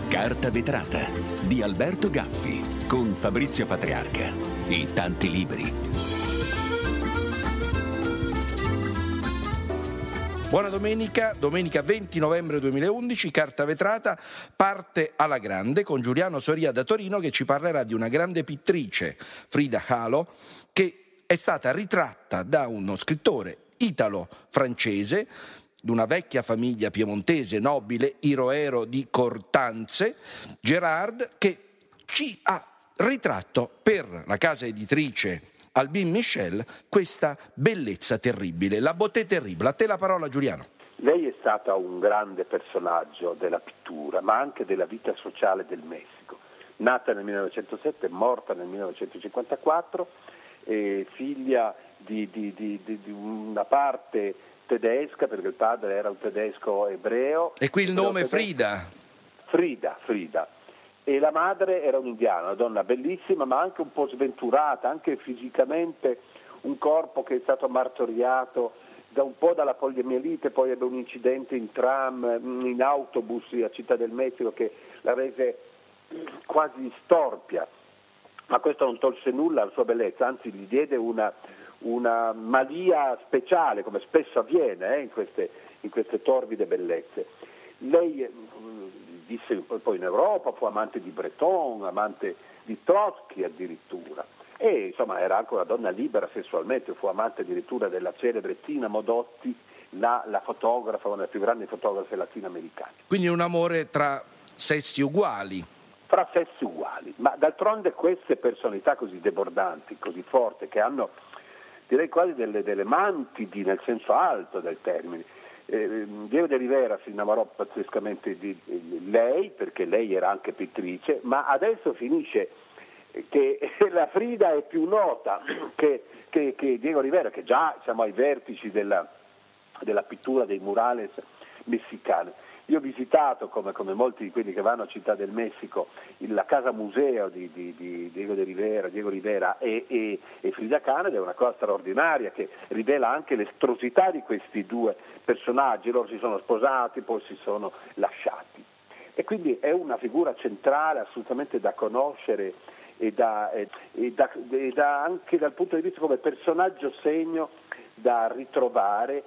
Carta vetrata di Alberto Gaffi con Fabrizio Patriarca e tanti libri. Buona domenica, domenica 20 novembre 2011, Carta vetrata parte alla grande con Giuliano Soria da Torino che ci parlerà di una grande pittrice, Frida Kahlo, che è stata ritratta da uno scrittore italo-francese di una vecchia famiglia piemontese nobile, i Roero di Cortanze, Gerard, che ci ha ritratto per la casa editrice Albin Michel questa bellezza terribile, la beauté terrible. A te la parola, Giuliano. Lei è stata un grande personaggio della pittura, ma anche della vita sociale del Messico. Nata nel 1907, morta nel 1954, figlia di una parte tedesca, perché il padre era un tedesco ebreo. E qui il nome Frida. Frida. E la madre era un'indiana, una donna bellissima, ma anche un po' sventurata, anche fisicamente, un corpo che è stato martoriato da un po' dalla poliomielite, poi ebbe un incidente in tram, in autobus a Città del Messico che la rese quasi storpia. Ma questo non tolse nulla alla sua bellezza, anzi gli diede una malia speciale, come spesso avviene in queste torbide bellezze. Lei visse poi in Europa, fu amante di Breton, amante di Trotsky addirittura, e insomma era anche una donna libera sessualmente, fu amante addirittura della celebre Tina Modotti, la fotografa, una delle più grandi fotografe latinoamericane. Quindi un amore tra sessi uguali. Fra sessi uguali, ma d'altronde queste personalità così debordanti, così forti, che hanno direi quasi delle mantidi nel senso alto del termine. Diego de Rivera si innamorò pazzescamente di lei, perché lei era anche pittrice, ma adesso finisce che la Frida è più nota che Diego Rivera, che già siamo ai vertici della pittura dei murales messicani. Io ho visitato, come molti di quelli che vanno a Città del Messico, la casa museo di Diego Rivera e Frida Kahlo, ed è una cosa straordinaria che rivela anche l'estrosità di questi due personaggi. Loro si sono sposati, poi si sono lasciati. E quindi è una figura centrale, assolutamente da conoscere e anche dal punto di vista come personaggio segno da ritrovare,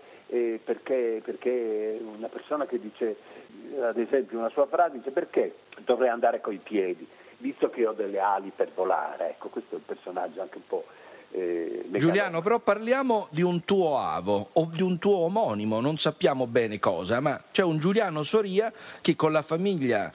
perché una persona che dice, ad esempio una sua frase dice: perché dovrei andare coi piedi visto che ho delle ali per volare? Ecco, questo è un personaggio anche un po' Giuliano, però parliamo di un tuo avo o di un tuo omonimo, non sappiamo bene cosa, ma c'è un Giuliano Soria che con la famiglia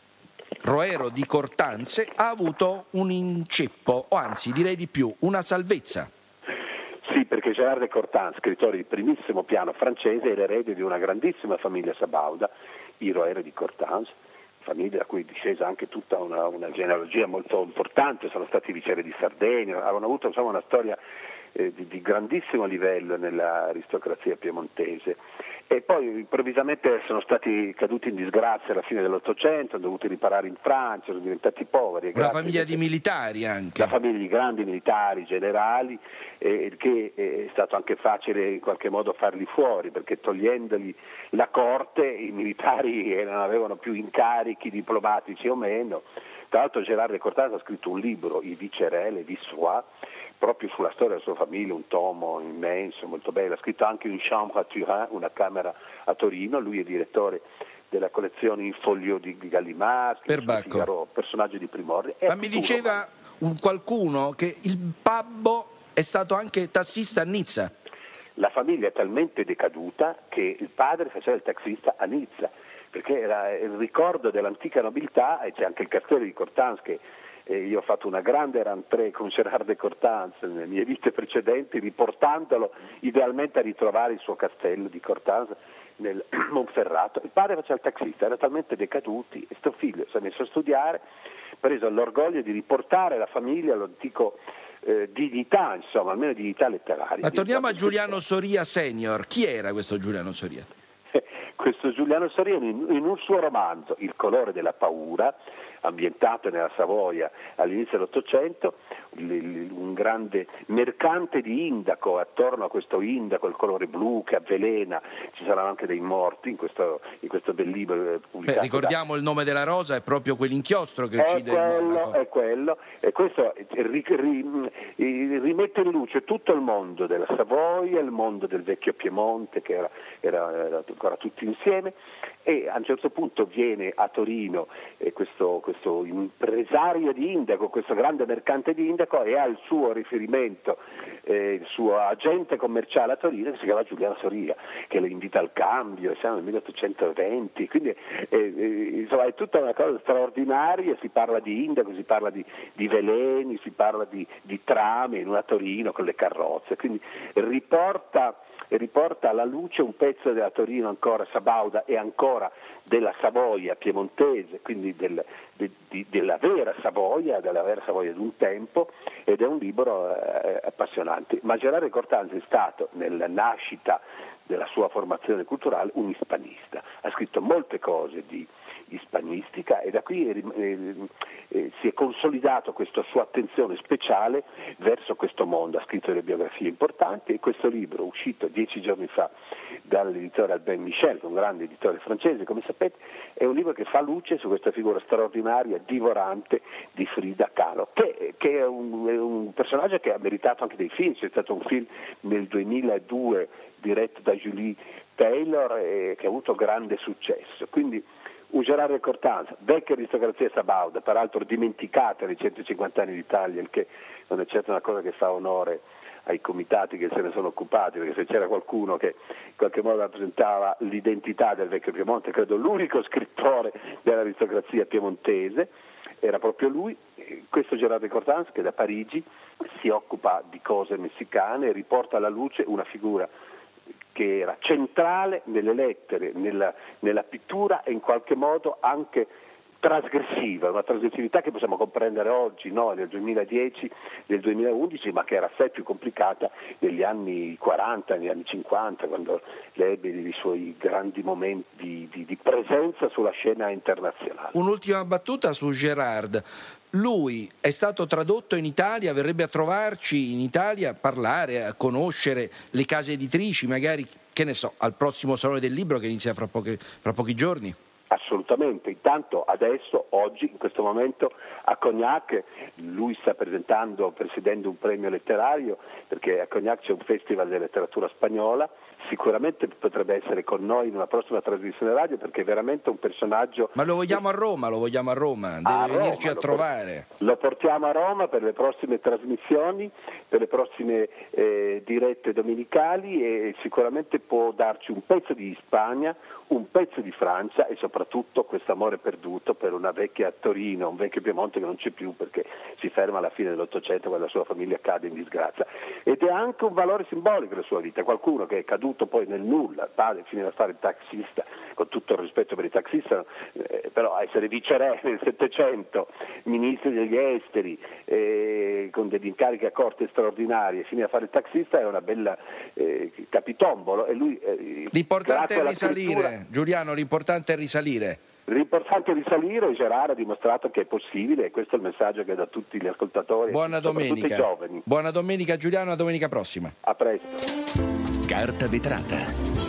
Roero di Cortanze ha avuto un inceppo, o anzi direi di più, una salvezza. Sì, perché Gérard de Cortanze, scrittore di primissimo piano francese, è l'erede di una grandissima famiglia sabauda, i Roero di Cortanze, famiglia da cui è discesa anche tutta una genealogia molto importante, sono stati viceré di Sardegna, avevano avuto una storia di grandissimo livello nell'aristocrazia piemontese, e poi improvvisamente sono stati caduti in disgrazia alla fine dell'Ottocento, hanno dovuto riparare in Francia, sono diventati poveri. Una famiglia di militari anche. Una famiglia di grandi militari, generali, che è stato anche facile in qualche modo farli fuori, perché togliendoli la corte i militari non avevano più incarichi diplomatici o meno. Tra l'altro Gérard de Cortanze ha scritto un libro, I Viceré, les Vicerois, proprio sulla storia della sua famiglia, un tomo immenso, molto bello. Ha scritto anche Une chambre à Turin, una camera a Torino. Lui è direttore della collezione In Folio di Gallimard, Figaro, personaggio di prim'ordine. Ma mi diceva qualcuno che il babbo è stato anche tassista a Nizza. La famiglia è talmente decaduta che il padre faceva il taxista a Nizza, perché era il ricordo dell'antica nobiltà, e c'è anche il castello di Cortanze che io ho fatto una grande rentrée con Gérard de Cortanze nelle mie vite precedenti, riportandolo idealmente a ritrovare il suo castello di Cortanze nel Monferrato. Il padre faceva il taxista, era talmente decaduti, e sto figlio si è messo a studiare, preso l'orgoglio di riportare la famiglia all'antico dignità, insomma, almeno dignità letteraria. Ma torniamo a Giuliano Soria senior. Chi era questo Giuliano Soria? questo Giuliano Soria in un suo romanzo, Il colore della paura, ambientato nella Savoia all'inizio dell'Ottocento, un grande mercante di indaco, attorno a questo indaco, il colore blu che avvelena, ci saranno anche dei morti in questo bel libro pubblicato. Ricordiamo il nome della rosa, è proprio quell'inchiostro che uccide il monaco. È quello, e questo rimette in luce tutto il mondo della Savoia, il mondo del vecchio Piemonte, che era ancora tutti insieme, e a un certo punto viene a Torino questo impresario di indaco, questo grande mercante di indaco, e ha il suo riferimento, il suo agente commerciale a Torino, che si chiama Giuliano Soria, che lo invita al cambio, siamo nel 1820, quindi insomma è tutta una cosa straordinaria, si parla di indaco, si parla di veleni, si parla di trame in una Torino con le carrozze, quindi riporta alla luce un pezzo della Torino ancora sabauda e ancora della Savoia piemontese, quindi della vera Savoia di un tempo, ed è un libro appassionante. Ma Gerardo Cortanzi è stato, nella nascita della sua formazione culturale, un ispanista, ha scritto molte cose di ispanistica e da qui si è consolidato questa sua attenzione speciale verso questo mondo, ha scritto delle biografie importanti, e questo libro, uscito 10 giorni fa dall'editore Albin Michel, un grande editore francese, come sapete, è un libro che fa luce su questa figura straordinaria, divorante di Frida Kahlo, che è un personaggio che ha meritato anche dei film. C'è stato un film nel 2002 diretto da Julie Taylor che ha avuto grande successo. Quindi un Gerardo Cortanzi, vecchia aristocrazia sabauda, peraltro dimenticata nei 150 anni d'Italia, il che non è certo una cosa che fa onore ai comitati che se ne sono occupati, perché se c'era qualcuno che in qualche modo rappresentava l'identità del vecchio Piemonte, credo l'unico scrittore dell'aristocrazia piemontese, era proprio lui, questo Gerardo Cortanzi, che da Parigi si occupa di cose messicane e riporta alla luce una figura che era centrale nelle lettere, nella pittura e in qualche modo anche trasgressiva, una trasgressività che possiamo comprendere oggi, no, nel 2010, nel 2011, ma che era assai più complicata negli anni 40, negli anni 50, quando lei ebbe i suoi grandi momenti di presenza sulla scena internazionale. Un'ultima battuta su Gerard. Lui è stato tradotto in Italia, verrebbe a trovarci in Italia a parlare, a conoscere le case editrici, magari, che ne so, al prossimo Salone del Libro che inizia fra pochi giorni? Assolutamente, intanto adesso, oggi, in questo momento a Cognac, lui sta presiedendo un premio letterario, perché a Cognac c'è un festival di letteratura spagnola, sicuramente potrebbe essere con noi in una prossima trasmissione radio, perché è veramente un personaggio... Ma lo vogliamo a Roma, deve venirci a trovare. Lo portiamo a Roma per le prossime trasmissioni, per le prossime dirette domenicali, e sicuramente può darci un pezzo di Spagna, un pezzo di Francia e soprattutto questo amore perduto per una vecchia Torino, un vecchio Piemonte che non c'è più perché si ferma alla fine dell'Ottocento quando la sua famiglia cade in disgrazia. Ed è anche un valore simbolico della sua vita, qualcuno che è caduto poi nel nulla, finire a fare il taxista, con tutto il rispetto per i taxisti, però essere viceré nel Settecento, ministro degli esteri, con degli incarichi a corte straordinarie, finire a fare il taxista è una bella capitombolo, e lui l'importante è risalire. Giuliano, l'importante è risalire. L'importante è risalire, e Gerard ha dimostrato che è possibile, e questo è il messaggio che da tutti gli ascoltatori, buona domenica, i giovani. Buona domenica Giuliano, a domenica prossima. A presto. Carta vetrata.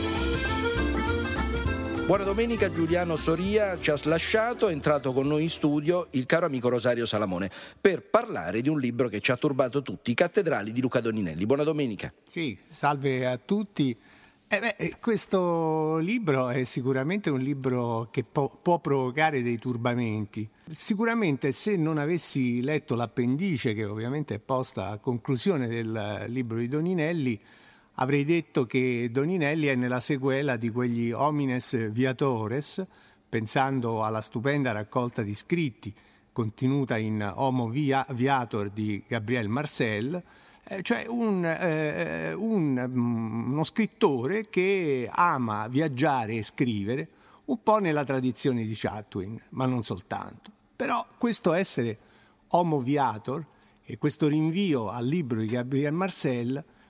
Buona domenica, Giuliano Soria ci ha lasciato, è entrato con noi in studio il caro amico Rosario Salamone per parlare di un libro che ci ha turbato tutti, I Cattedrali di Luca Doninelli. Buona domenica. Sì, salve a tutti. Questo libro è sicuramente un libro che può provocare dei turbamenti. Sicuramente se non avessi letto l'appendice, che ovviamente è posta a conclusione del libro di Doninelli, avrei detto che Doninelli è nella sequela di quegli Homines Viatores, pensando alla stupenda raccolta di scritti contenuta in Homo Viator di Gabriel Marcel, cioè uno scrittore che ama viaggiare e scrivere un po' nella tradizione di Chatwin, ma non soltanto. Però questo essere Homo Viator e questo rinvio al libro di Gabriel Marcel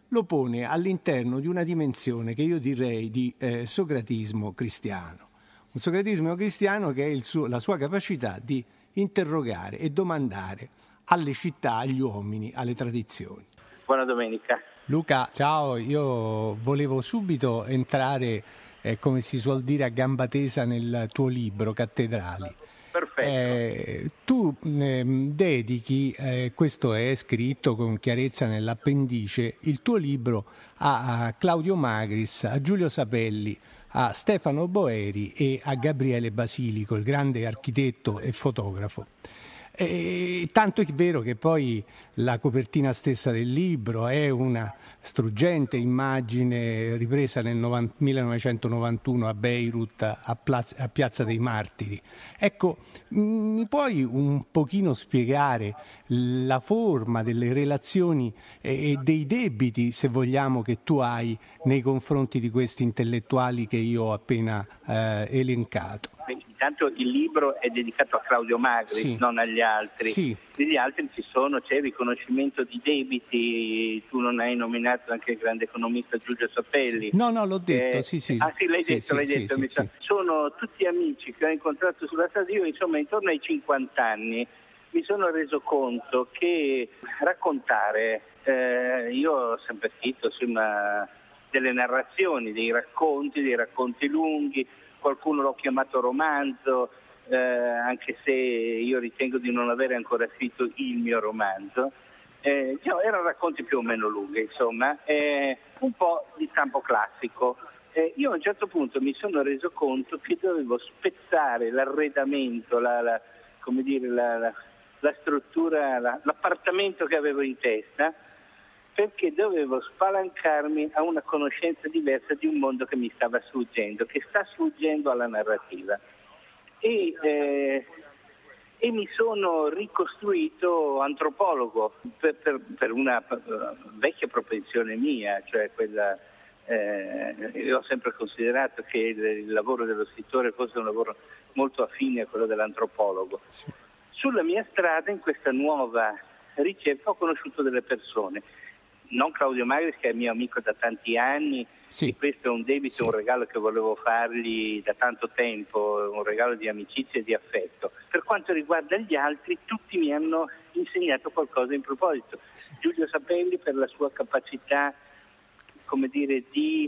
lo pone all'interno di una dimensione che io direi di socratismo cristiano. Un socratismo cristiano che è la sua capacità di interrogare e domandare alle città, agli uomini, alle tradizioni. Buona domenica. Luca, ciao, io volevo subito entrare, come si suol dire, a gamba tesa nel tuo libro, Cattedrali. Perfetto. Tu dedichi, questo è scritto con chiarezza nell'appendice, il tuo libro a Claudio Magris, a Giulio Sapelli, a Stefano Boeri e a Gabriele Basilico, il grande architetto e fotografo. Tanto è vero che poi la copertina stessa del libro è una struggente immagine ripresa nel 1991 a Beirut, a Piazza dei Martiri. Ecco, mi puoi un pochino spiegare la forma delle relazioni e dei debiti, se vogliamo, che tu hai nei confronti di questi intellettuali che io ho appena elencato? Intanto il libro è dedicato a Claudio Magris, sì, non agli altri. Sì. Gli altri c'è il riconoscimento di debiti, tu non hai nominato anche il grande economista Giulio Sapelli. No, l'ho detto, sì. Ah sì, l'hai detto. Sono tutti amici che ho incontrato sulla strada. Io insomma intorno ai 50 anni mi sono reso conto che raccontare, io ho sempre scritto delle narrazioni, dei racconti lunghi. Qualcuno l'ho chiamato romanzo, anche se io ritengo di non avere ancora scritto il mio romanzo. Erano racconti più o meno lunghi, insomma, un po' di stampo classico. Io a un certo punto mi sono reso conto che dovevo spezzare l'arredamento, la struttura, l'appartamento che avevo in testa, perché dovevo spalancarmi a una conoscenza diversa di un mondo che mi stava sfuggendo, che sta sfuggendo alla narrativa. E mi sono ricostruito antropologo per una vecchia propensione mia, cioè quella. Io ho sempre considerato che il lavoro dello scrittore fosse un lavoro molto affine a quello dell'antropologo. Sì. Sulla mia strada, in questa nuova ricerca, ho conosciuto delle persone. Non Claudio Magris, che è mio amico da tanti anni, sì. E questo è un debito, sì. Un regalo che volevo fargli da tanto tempo, un regalo di amicizia e di affetto. Per quanto riguarda gli altri, tutti mi hanno insegnato qualcosa in proposito. Sì. Giulio Sapelli per la sua capacità, di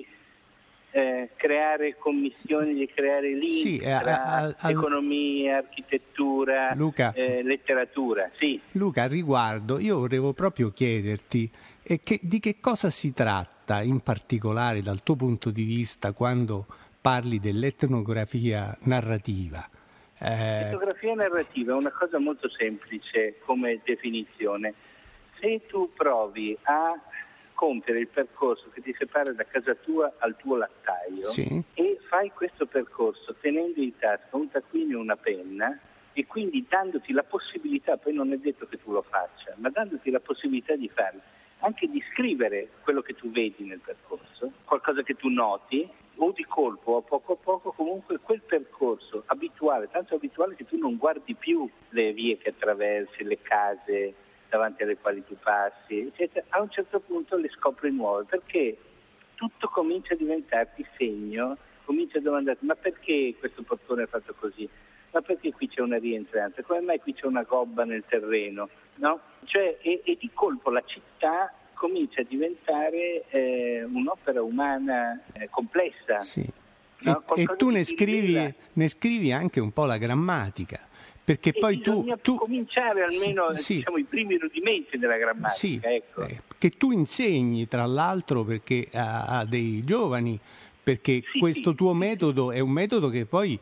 creare commissioni, di creare link, sì, tra economia, architettura, Luca, letteratura. Sì. Luca, al riguardo io volevo proprio chiederti di che cosa si tratta in particolare dal tuo punto di vista quando parli dell'etnografia narrativa. L'etnografia narrativa è una cosa molto semplice come definizione. Se tu provi a compiere il percorso che ti separa da casa tua al tuo lattaio, sì. E fai questo percorso tenendo in tasca un taccuino e una penna e quindi dandoti la possibilità, poi non è detto che tu lo faccia, ma dandoti la possibilità di farlo, anche di scrivere quello che tu vedi nel percorso, qualcosa che tu noti, o di colpo o a poco comunque quel percorso abituale, tanto abituale che tu non guardi più le vie che attraversi, le case davanti alle quali tu passi, eccetera, a un certo punto le scopri nuove, perché tutto comincia a diventarti segno, comincia a domandarti ma perché questo portone è fatto così? Ma perché qui c'è una rientranza? Come mai qui c'è una gobba nel terreno? No? Cioè, e di colpo la città comincia a diventare un'opera umana complessa. Sì. No? E tu ne scrivi anche un po' la grammatica. Perché poi tu cominciare almeno i primi rudimenti della grammatica, sì, ecco. Che tu insegni tra l'altro perché a dei giovani, perché questo tuo metodo è un metodo che poi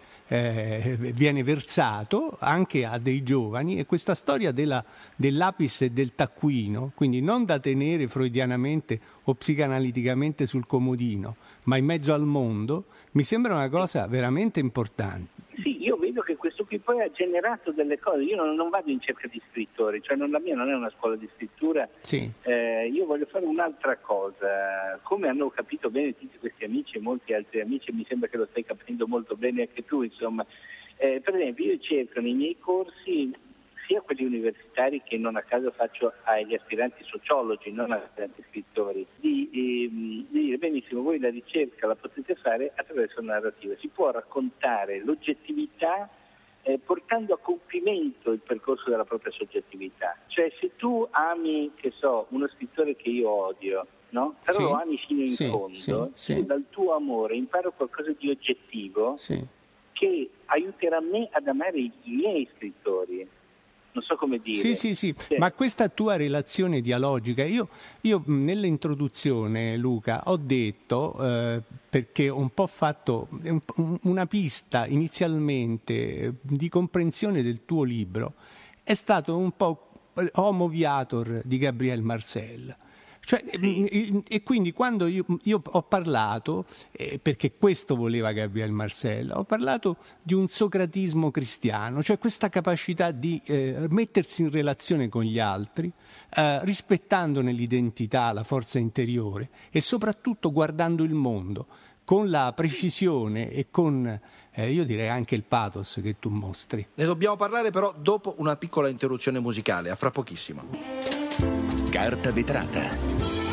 viene versato anche a dei giovani, e questa storia dell'apis e del taccuino, quindi non da tenere freudianamente o psicanaliticamente sul comodino, ma in mezzo al mondo, mi sembra una cosa veramente importante. Sì, io vedo che questo qui poi ha generato delle cose. Io non vado in cerca di scrittori, cioè la mia non è una scuola di scrittura. Sì. Io voglio fare un'altra cosa. Come hanno capito bene tutti questi amici e molti altri amici, mi sembra che lo stai capendo molto bene anche tu, insomma. Per esempio, io cerco nei miei corsi sia quelli universitari che non a caso faccio agli aspiranti sociologi, non agli aspiranti scrittori, di dire benissimo, voi la ricerca la potete fare attraverso la narrativa, si può raccontare l'oggettività portando a compimento il percorso della propria soggettività. Cioè se tu ami, che so, uno scrittore che io odio, no? Però lo ami fino in fondo, tu dal tuo amore imparo qualcosa di oggettivo che aiuterà me ad amare i miei scrittori. Non so come dire. Sì. Ma questa tua relazione dialogica, io nell'introduzione, Luca, ho detto, perché ho un po' fatto una pista inizialmente di comprensione del tuo libro, è stato un po' Homo Viator di Gabriel Marcel. Cioè, e quindi quando io ho parlato, perché questo voleva Gabriel Marcel, ho parlato di un socratismo cristiano, cioè questa capacità di mettersi in relazione con gli altri, rispettandone l'identità, la forza interiore e soprattutto guardando il mondo con la precisione e con, io direi anche il pathos che tu mostri. Ne dobbiamo parlare però dopo una piccola interruzione musicale, a fra pochissimo. Carta vetrata.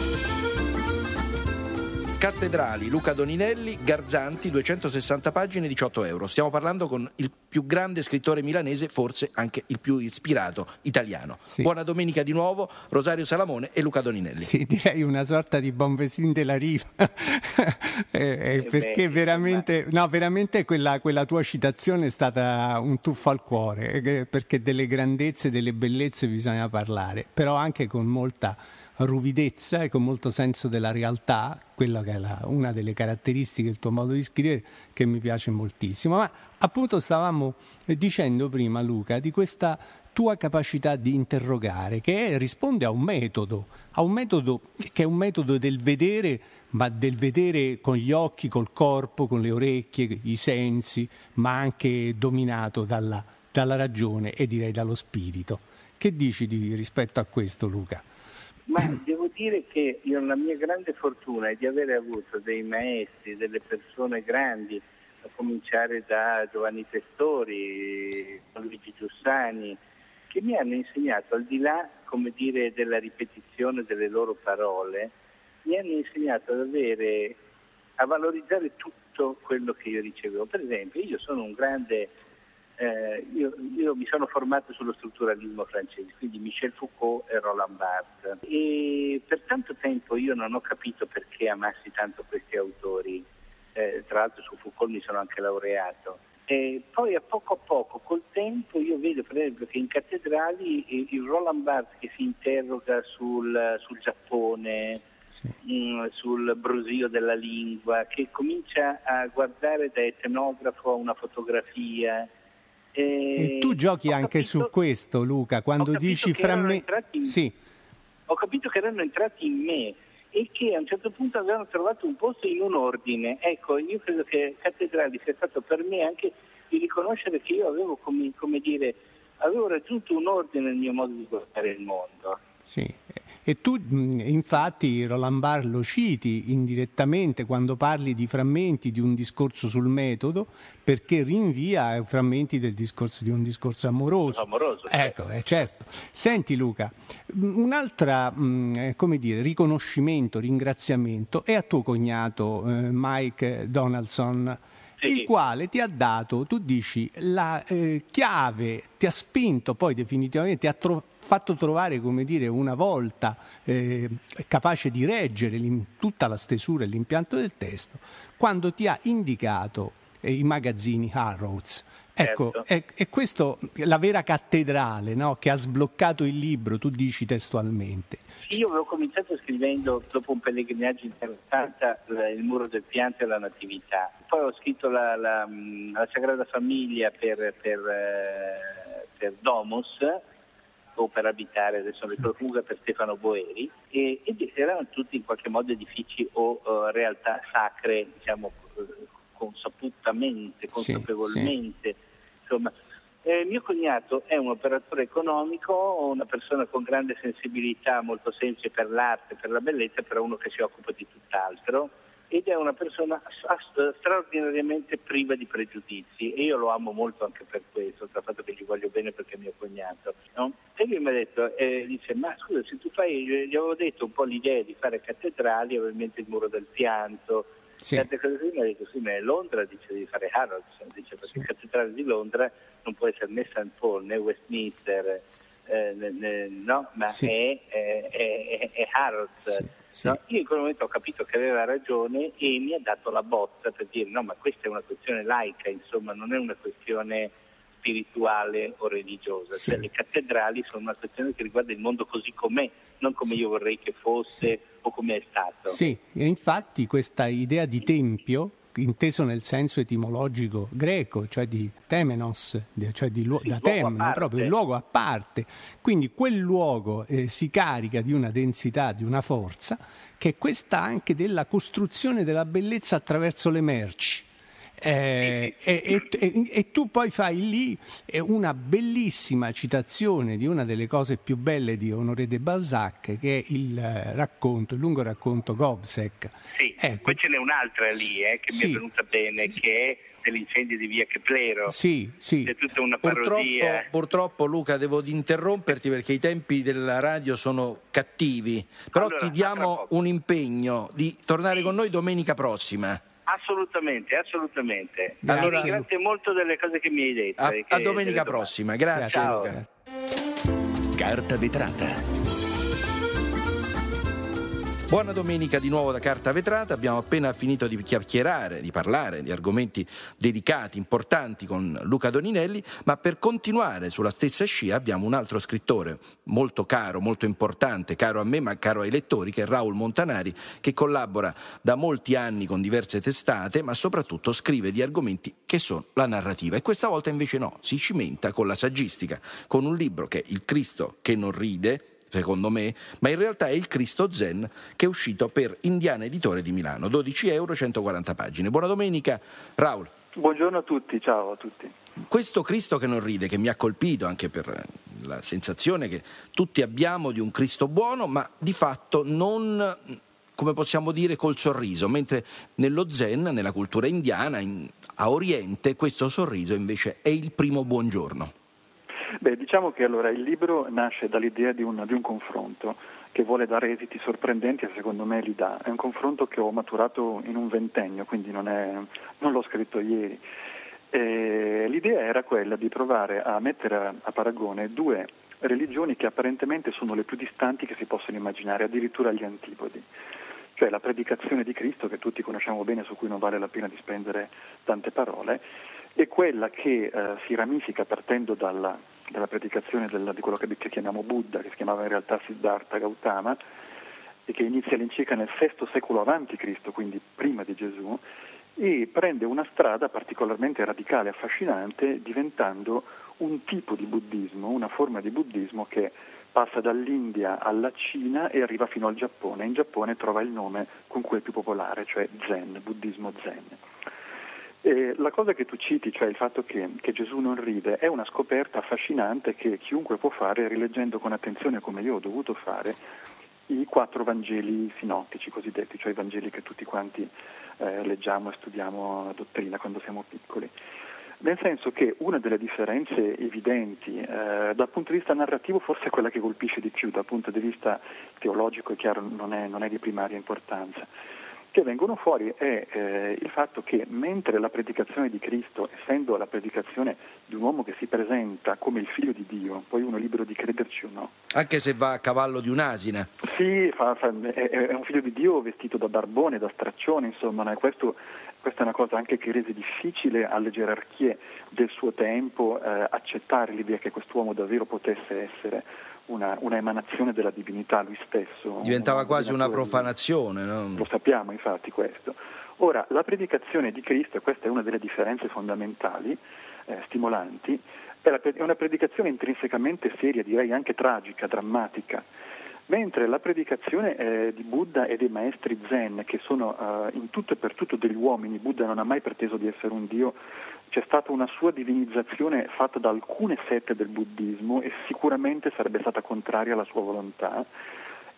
Cattedrali, Luca Doninelli, Garzanti, 260 pagine, 18 euro. Stiamo parlando con il più grande scrittore milanese, forse anche il più ispirato italiano. Sì. Buona domenica di nuovo, Rosario Salamone e Luca Doninelli. Sì, direi una sorta di Bonvesin della Riva, perché veramente quella tua citazione è stata un tuffo al cuore, perché delle grandezze, delle bellezze bisogna parlare, però anche con molta ruvidezza e con molto senso della realtà, quella che è una delle caratteristiche del tuo modo di scrivere che mi piace moltissimo. Ma appunto stavamo dicendo prima, Luca, di questa tua capacità di interrogare che risponde a un metodo che è un metodo del vedere, ma del vedere con gli occhi, col corpo, con le orecchie, i sensi, ma anche dominato dalla ragione e direi dallo spirito. Che dici rispetto a questo, Luca? Ma devo dire che io la mia grande fortuna è di avere avuto dei maestri, delle persone grandi, a cominciare da Giovanni Testori, Luigi Giussani, che mi hanno insegnato, al di là, come dire, della ripetizione delle loro parole, mi hanno insegnato a valorizzare tutto quello che io ricevevo. Per esempio, io sono un grande... Io mi sono formato sullo strutturalismo francese, quindi Michel Foucault e Roland Barthes, e per tanto tempo io non ho capito perché amassi tanto questi autori, tra l'altro su Foucault mi sono anche laureato, e poi a poco col tempo io vedo per esempio che in Cattedrali il Roland Barthes che si interroga sul Giappone, sul brusio della lingua, che comincia a guardare da etnografo a una fotografia. E tu giochi anche su questo, Luca, quando dici fra me... Ho capito che erano entrati in me e che a un certo punto avevano trovato un posto in un ordine. Ecco, io credo che Cattedrali sia stato per me anche di riconoscere che io avevo, come dire, avevo raggiunto un ordine nel mio modo di guardare il mondo. Sì, e tu infatti Roland Barthes lo citi indirettamente quando parli di frammenti di un discorso sul metodo, perché rinvia a frammenti del discorso di un discorso amoroso. Ecco, certo. Senti Luca, un'altra riconoscimento, ringraziamento è a tuo cognato Mike Donaldson, il quale ti ha dato, tu dici, la chiave, ti ha spinto poi definitivamente, ti ha fatto trovare, come dire, una volta capace di reggere tutta la stesura e l'impianto del testo, quando ti ha indicato i magazzini Harrods. Ecco, certo. è questo la vera cattedrale, no? Che ha sbloccato il libro, tu dici testualmente. Io avevo cominciato scrivendo, dopo un pellegrinaggio in Terra Santa, il Muro del Pianto e la Natività. Poi ho scritto la Sagrada Famiglia per Domus, o per Abitare, adesso le profuga per Stefano Boeri, ed erano tutti in qualche modo edifici o realtà sacre, diciamo, consapevolmente. Insomma, mio cognato è un operatore economico, una persona con grande sensibilità, molto semplice per l'arte, per la bellezza, però uno che si occupa di tutt'altro, ed è una persona straordinariamente priva di pregiudizi, e io lo amo molto anche per questo, tra il fatto che gli voglio bene perché è mio cognato, no? E lui mi ha detto, dice, ma scusa, se tu fai, gli avevo detto un po' l'idea di fare cattedrali, avevo in mente il Muro del Pianto, tante cose così. Mi ha detto, sì, ma Londra dice devi fare Harrods, dice, perché il cattedrale di Londra non può essere né St. Paul né Westminster, no, ma è Harrods. Sì. No, io in quel momento ho capito che aveva ragione e mi ha dato la bozza per dire no, ma questa è una questione laica, insomma, non è una questione spirituale o religiosa, cioè le cattedrali sono una questione che riguarda il mondo così com'è, non come io vorrei che fosse o come è stato. Sì, e infatti questa idea di tempio, inteso nel senso etimologico greco, cioè di temenos, cioè da temno, proprio il luogo a parte. Quindi quel luogo si carica di una densità, di una forza, che è questa anche della costruzione della bellezza attraverso le merci. E tu poi fai lì una bellissima citazione di una delle cose più belle di Honoré de Balzac, che è il lungo racconto Gobseck. Sì, poi ce n'è un'altra lì che mi è venuta bene, che è dell'incendio di via Keplero. Sì. È tutta una parodia. Purtroppo Luca, devo interromperti perché i tempi della radio sono cattivi, però allora, ti diamo un impegno di tornare con noi domenica prossima. Assolutamente. Allora, grazie molto delle cose che mi hai detto. A domenica prossima, grazie. Ciao. Luca. Carta vetrata. Buona domenica di nuovo da Carta Vetrata. Abbiamo appena finito di chiacchierare, di parlare di argomenti delicati, importanti con Luca Doninelli, ma per continuare sulla stessa scia abbiamo un altro scrittore molto caro, molto importante, caro a me ma caro ai lettori, che è Raul Montanari, che collabora da molti anni con diverse testate, ma soprattutto scrive di argomenti che sono la narrativa. E questa volta invece no, si cimenta con la saggistica, con un libro che è Il Cristo che non ride, secondo me, ma in realtà è il Cristo Zen, che è uscito per Indiana Editore di Milano, 12 euro, 140 pagine. Buona domenica, Raul. Buongiorno a tutti, ciao a tutti. Questo Cristo che non ride, che mi ha colpito anche per la sensazione che tutti abbiamo di un Cristo buono, ma di fatto non, come possiamo dire, col sorriso, mentre nello Zen, nella cultura indiana, a Oriente, questo sorriso invece è il primo buongiorno. Beh, diciamo che allora il libro nasce dall'idea di un confronto che vuole dare esiti sorprendenti e secondo me li dà. È un confronto che ho maturato in un ventennio, quindi non l'ho scritto ieri. L'idea era quella di provare a mettere a paragone due religioni che apparentemente sono le più distanti che si possono immaginare, addirittura gli antipodi. Cioè la predicazione di Cristo, che tutti conosciamo bene, su cui non vale la pena di spendere tante parole, e quella che si ramifica partendo dalla predicazione di quello che chiamiamo Buddha, che si chiamava in realtà Siddhartha Gautama, e che inizia all'incirca nel VI secolo avanti Cristo, quindi prima di Gesù, e prende una strada particolarmente radicale e affascinante, diventando un tipo di buddismo, una forma di buddismo che passa dall'India alla Cina e arriva fino al Giappone. In Giappone trova il nome con cui è più popolare, cioè Zen, buddismo Zen. La cosa che tu citi, cioè il fatto che Gesù non ride, è una scoperta affascinante che chiunque può fare rileggendo con attenzione, come io ho dovuto fare, i 4 Vangeli sinottici cosiddetti, cioè i Vangeli che tutti quanti leggiamo e studiamo a dottrina quando siamo piccoli. Nel senso che una delle differenze evidenti dal punto di vista narrativo forse è quella che colpisce di più, dal punto di vista teologico è chiaro non è di primaria importanza, che vengono fuori è il fatto che mentre la predicazione di Cristo, essendo la predicazione di un uomo che si presenta come il figlio di Dio, poi uno è libero di crederci o no. Anche se va a cavallo di un'asina. Sì, è un figlio di Dio vestito da barbone, da straccione, insomma, no? Questa è una cosa anche che rese difficile alle gerarchie del suo tempo accettare l'idea che quest'uomo davvero potesse essere una emanazione della divinità lui stesso. Diventava quasi una profanazione, no? Lo sappiamo infatti questo. Ora, la predicazione di Cristo, e questa è una delle differenze fondamentali, stimolanti, è una predicazione intrinsecamente seria, direi anche tragica, drammatica, mentre la predicazione di Buddha e dei maestri Zen, che sono in tutto e per tutto degli uomini, Buddha non ha mai preteso di essere un dio, c'è stata una sua divinizzazione fatta da alcune sette del buddismo e sicuramente sarebbe stata contraria alla sua volontà,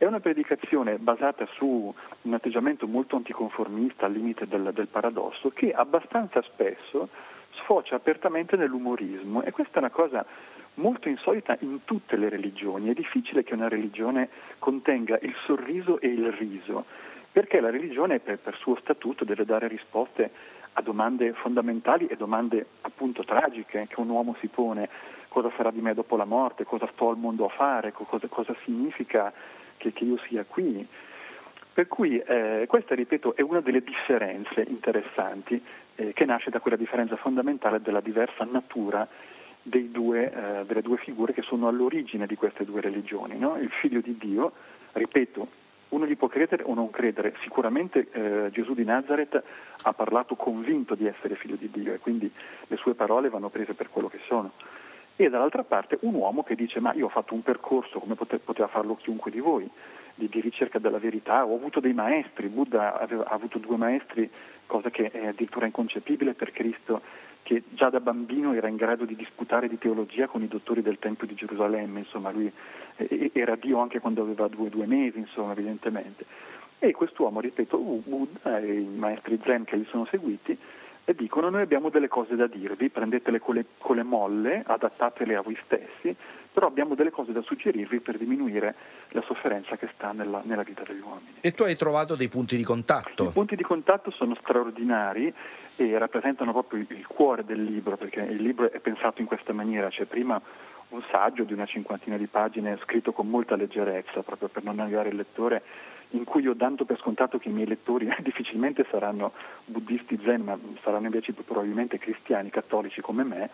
È una predicazione basata su un atteggiamento molto anticonformista, al limite del paradosso, che abbastanza spesso sfocia apertamente nell'umorismo, e questa è una cosa molto insolita in tutte le religioni. È difficile che una religione contenga il sorriso e il riso, perché la religione per suo statuto deve dare risposte a domande fondamentali e domande appunto tragiche che un uomo si pone: cosa sarà di me dopo la morte, cosa sto al mondo a fare, cosa significa che io sia qui. Per cui questa, ripeto, è una delle differenze interessanti che nasce da quella differenza fondamentale della diversa natura delle due figure che sono all'origine di queste due religioni, no? Il figlio di Dio, ripeto, uno gli può credere o non credere, sicuramente Gesù di Nazareth ha parlato convinto di essere figlio di Dio, e quindi le sue parole vanno prese per quello che sono. E dall'altra parte un uomo che dice: ma io ho fatto un percorso come poteva farlo chiunque di voi, di ricerca della verità, ho avuto dei maestri, Buddha ha avuto 2 maestri, cosa che è addirittura inconcepibile per Cristo, che già da bambino era in grado di disputare di teologia con i dottori del Tempio di Gerusalemme, insomma lui era Dio anche quando aveva 2 mesi, insomma, evidentemente. E quest'uomo, ripeto, Buddha e i maestri Zen che li sono seguiti, e dicono: noi abbiamo delle cose da dirvi, prendetele con le molle, adattatele a voi stessi, però abbiamo delle cose da suggerirvi per diminuire la sofferenza che sta nella vita degli uomini. E tu hai trovato dei punti di contatto? I punti di contatto sono straordinari e rappresentano proprio il cuore del libro, perché il libro è pensato in questa maniera: c'è prima un saggio di una 50ina di pagine scritto con molta leggerezza, proprio per non annoiare il lettore, in cui io, dando per scontato che i miei lettori difficilmente saranno buddisti zen, ma saranno invece probabilmente cristiani, cattolici come me,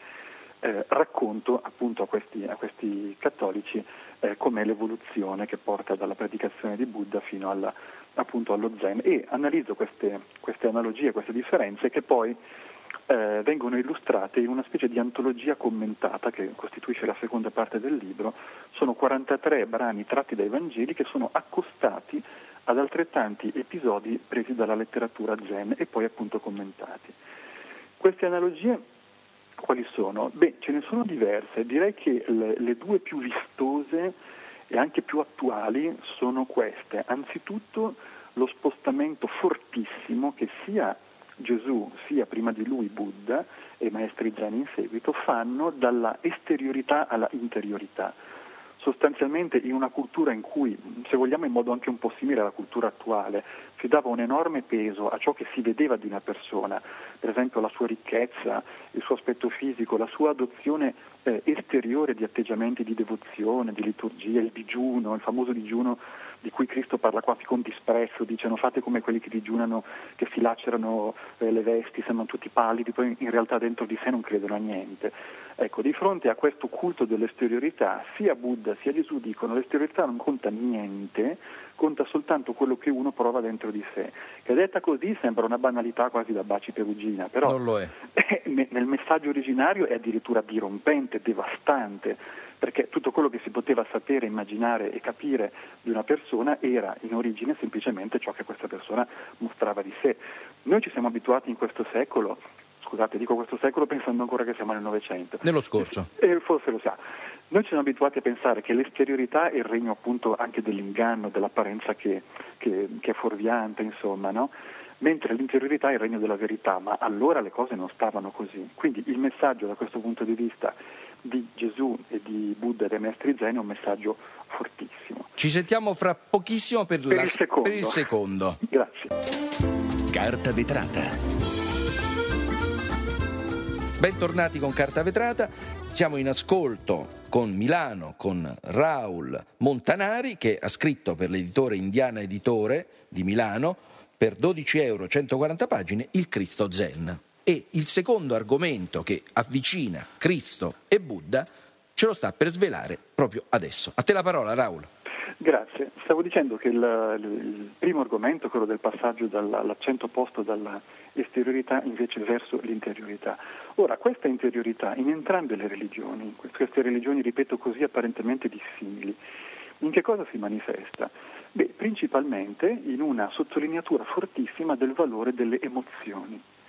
racconto appunto a questi cattolici com'è l'evoluzione che porta dalla predicazione di Buddha fino appunto allo zen, e analizzo queste analogie, queste differenze, che poi vengono illustrate in una specie di antologia commentata che costituisce la seconda parte del libro. Sono 43 brani tratti dai Vangeli che sono accostati ad altrettanti episodi presi dalla letteratura zen e poi appunto commentati. Queste analogie quali sono? Beh, ce ne sono diverse. Direi che le 2 più vistose e anche più attuali sono queste. Anzitutto lo spostamento fortissimo che sia Gesù, sia prima di lui Buddha e i maestri zen in seguito, fanno dalla esteriorità alla interiorità. Sostanzialmente in una cultura in cui, se vogliamo in modo anche un po' simile alla cultura attuale, si dava un enorme peso a ciò che si vedeva di una persona, per esempio la sua ricchezza, il suo aspetto fisico, la sua adozione esteriore di atteggiamenti di devozione, di liturgia, il digiuno, il famoso digiuno di cui Cristo parla quasi con disprezzo, dice: non fate come quelli che digiunano, che si lacerano le vesti, sembrano tutti pallidi, poi in realtà dentro di sé non credono a niente. Ecco, di fronte a questo culto dell'esteriorità, sia Buddha sia Gesù dicono: l'esteriorità non conta niente, conta soltanto quello che uno prova dentro di sé. Che detta così sembra una banalità quasi da Baci Perugina, però non lo è. Nel messaggio originario è addirittura dirompente, devastante, perché tutto quello che si poteva sapere, immaginare e capire di una persona era in origine semplicemente ciò che questa persona mostrava di sé. Noi ci siamo abituati in questo secolo, scusate, dico questo secolo pensando ancora che siamo nel Novecento. Nello scorso. Forse lo sa. Noi ci siamo abituati a pensare che l'esteriorità è il regno appunto anche dell'inganno, dell'apparenza che è fuorviante, insomma, no? Mentre l'interiorità è il regno della verità, ma allora le cose non stavano così. Quindi il messaggio da questo punto di vista di Gesù e di Buddha e dei maestri zen è un messaggio fortissimo. Ci sentiamo fra pochissimo per il secondo. Grazie. Carta vetrata. Bentornati con Carta Vetrata, siamo in ascolto con Milano, con Raul Montanari, che ha scritto per l'editore Indiana Editore di Milano per 12 euro, 140 pagine, Il Cristo Zen. E il secondo argomento che avvicina Cristo e Buddha ce lo sta per svelare proprio adesso. A te la parola, Raul. Grazie. Stavo dicendo che il primo argomento, quello del passaggio dall'accento posto dalla esteriorità invece verso l'interiorità. Ora, questa interiorità in entrambe le religioni, queste religioni, ripeto, così apparentemente dissimili, in che cosa si manifesta? Beh, principalmente in una sottolineatura fortissima del valore delle emozioni.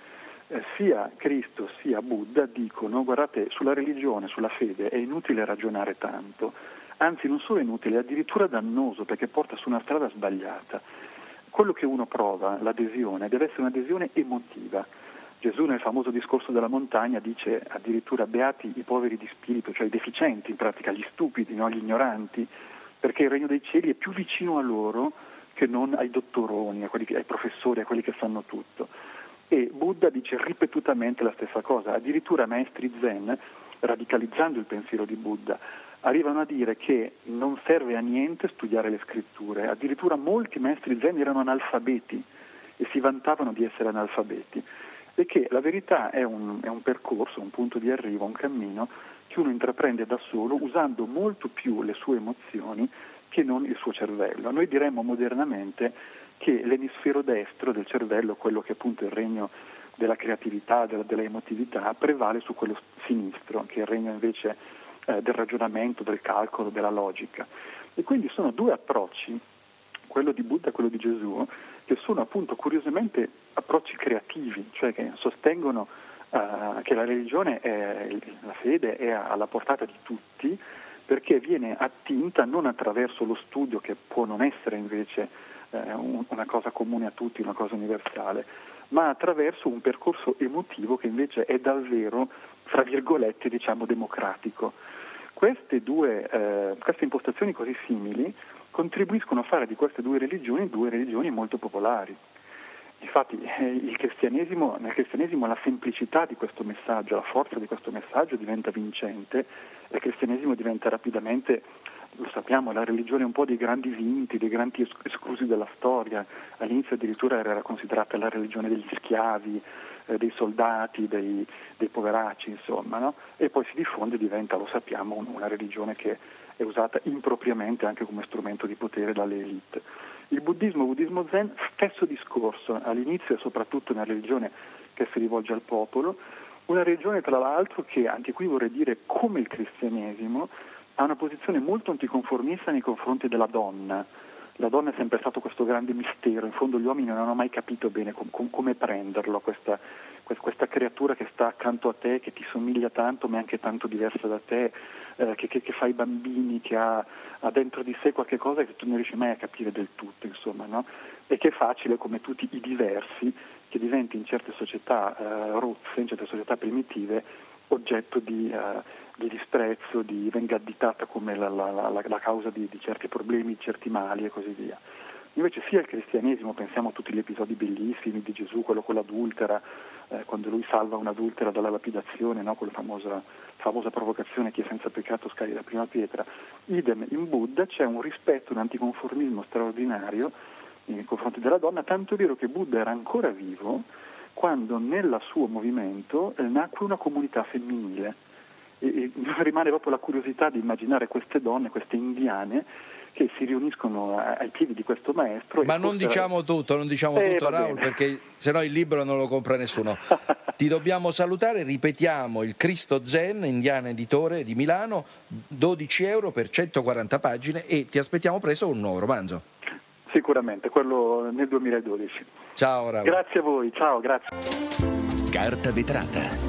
sia Cristo sia Buddha dicono: guardate, sulla religione, sulla fede è inutile ragionare tanto, anzi non solo è inutile, è addirittura dannoso, perché porta su una strada sbagliata. Quello che uno prova, l'adesione, deve essere un'adesione emotiva. Gesù nel famoso discorso della montagna dice addirittura: beati i poveri di spirito, cioè i deficienti, in pratica gli stupidi, no? Gli ignoranti, perché il regno dei cieli è più vicino a loro che non ai dottoroni, ai professori, a quelli che sanno tutto. E Buddha dice ripetutamente la stessa cosa. Addirittura maestri zen, radicalizzando il pensiero di Buddha, arrivano a dire che non serve a niente studiare le scritture. Addirittura molti maestri zen erano analfabeti e si vantavano di essere analfabeti, e che la verità è un percorso, un punto di arrivo, un cammino che uno intraprende da solo, usando molto più le sue emozioni che non il suo cervello. Noi diremmo modernamente che l'emisfero destro del cervello, quello che appunto è il regno della creatività, della emotività, prevale su quello sinistro, che è il regno invece del ragionamento, del calcolo, della logica. E quindi sono due approcci, quello di Buddha e quello di Gesù, che sono appunto curiosamente approcci creativi, cioè che sostengono che la religione, la fede è alla portata di tutti, perché viene attinta non attraverso lo studio, che può non essere invece una cosa comune a tutti, una cosa universale, ma attraverso un percorso emotivo che invece è davvero, fra virgolette, diciamo, democratico. Queste impostazioni così simili contribuiscono a fare di queste due religioni molto popolari. Infatti nel cristianesimo la semplicità di questo messaggio, la forza di questo messaggio diventa vincente, e il cristianesimo diventa rapidamente, lo sappiamo, la religione un po' dei grandi vinti, dei grandi esclusi dalla storia. All'inizio addirittura era considerata la religione degli schiavi, dei soldati, dei poveracci, insomma, no? E poi si diffonde e diventa, lo sappiamo, una religione che è usata impropriamente anche come strumento di potere dalle elite. Il buddismo zen, stesso discorso, all'inizio e soprattutto una religione che si rivolge al popolo, una religione tra l'altro che, anche qui vorrei dire, come il cristianesimo, ha una posizione molto anticonformista nei confronti della donna. La donna è sempre stato questo grande mistero, in fondo gli uomini non hanno mai capito bene come prenderlo, questa creatura che sta accanto a te, che ti somiglia tanto ma è anche tanto diversa da te, che fa i bambini, che ha dentro di sé qualche cosa che tu non riesci mai a capire del tutto, insomma, no? E che è facile, come tutti i diversi, che diventi in certe società rozze, in certe società primitive, oggetto di disprezzo, venga additata come la causa di certi problemi, certi mali e così via. Invece sia il cristianesimo, pensiamo a tutti gli episodi bellissimi di Gesù, quello con l'adultera, quando lui salva un'adultera dalla lapidazione, no? Quella famosa provocazione: chi è senza peccato scagli la prima pietra. Idem, in Buddha c'è un rispetto, un anticonformismo straordinario nei confronti della donna, tanto è vero che Buddha era ancora vivo quando nel suo movimento nacque una comunità femminile, e rimane proprio la curiosità di immaginare queste donne, queste indiane, che si riuniscono ai piedi di questo maestro. Ma non diciamo tutto, Raul, perché sennò il libro non lo compra nessuno. Ti dobbiamo salutare, ripetiamo: il Cristo Zen, Indiana Editore di Milano, €12 per 140 pagine, e ti aspettiamo presto un nuovo romanzo. Sicuramente, quello nel 2012. Ciao Raul. Grazie a voi, ciao, grazie. Carta vetrata.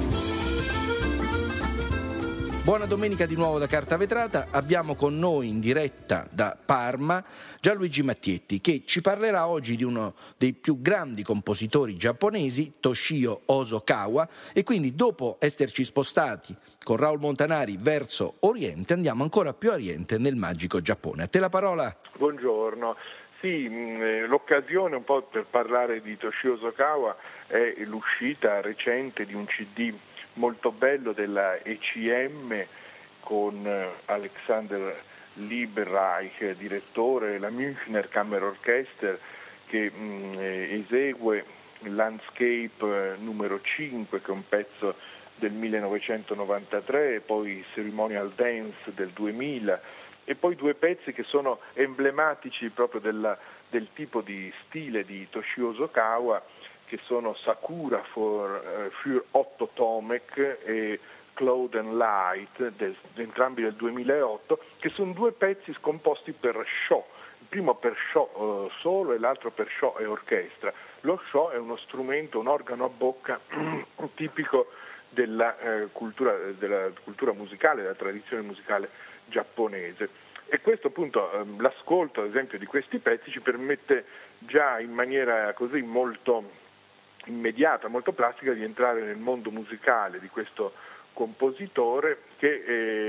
Buona domenica di nuovo da Carta Vetrata. Abbiamo con noi in diretta da Parma Gianluigi Mattietti, che ci parlerà oggi di uno dei più grandi compositori giapponesi, Toshio Hosokawa, e quindi, dopo esserci spostati con Raul Montanari verso Oriente, andiamo ancora più a Oriente, nel magico Giappone. A te la parola. Buongiorno. Sì, l'occasione un po' per parlare di Toshio Hosokawa è l'uscita recente di un CD molto bello della ECM con Alexander Lieberreich, direttore, la Münchner Kammerorchester, che esegue Landscape numero 5, che è un pezzo del 1993, e poi Ceremonial Dance del 2000, e poi due pezzi che sono emblematici proprio del tipo di stile di Toshio Hosokawa, che sono Sakura für Otto Tomek e Cloud and Light, entrambi del 2008, che sono due pezzi scomposti per show il primo per show solo e l'altro per show e orchestra. Lo show è uno strumento, un organo a bocca tipico della cultura musicale, della tradizione musicale giapponese. E questo appunto, l'ascolto ad esempio di questi pezzi ci permette già in maniera così molto immediata, molto plastica, di entrare nel mondo musicale di questo compositore che